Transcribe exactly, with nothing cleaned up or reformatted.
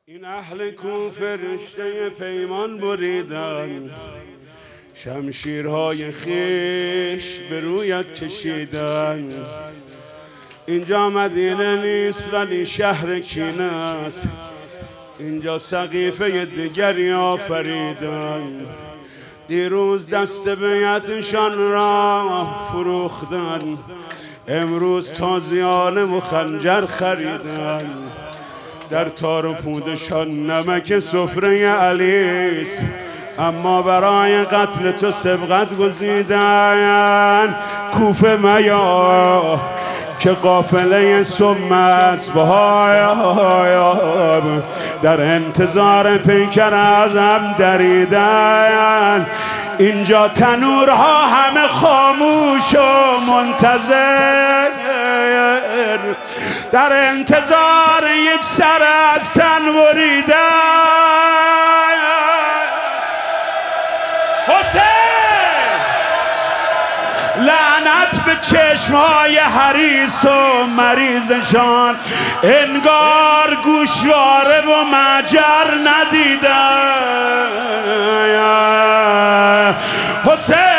این اهل کوفه رشته پیمان بریدن، شمشیرهای خیش به رویت کشیدن. اینجا مدینه نیست ولی شهر کینه است، اینجا سقیفه دیگری آفریدن. دیروز دست بیعتشان را فروختن، امروز تازیانه و خنجر خریدن. در تار و پودشان نمک سفره علیست، اما برای قتل تو سبقت گزیدن. کوفه میا که قافله سم اسبهایم در انتظار پیکر اعظم دریدن. اینجا تنورها همه خاموش و منتظر، در انتظار یک سر از تن بریدن. حسین لعنت به چشمهای حریص و مریضشان، انگار گوشواره و مجر ندیدن. حسین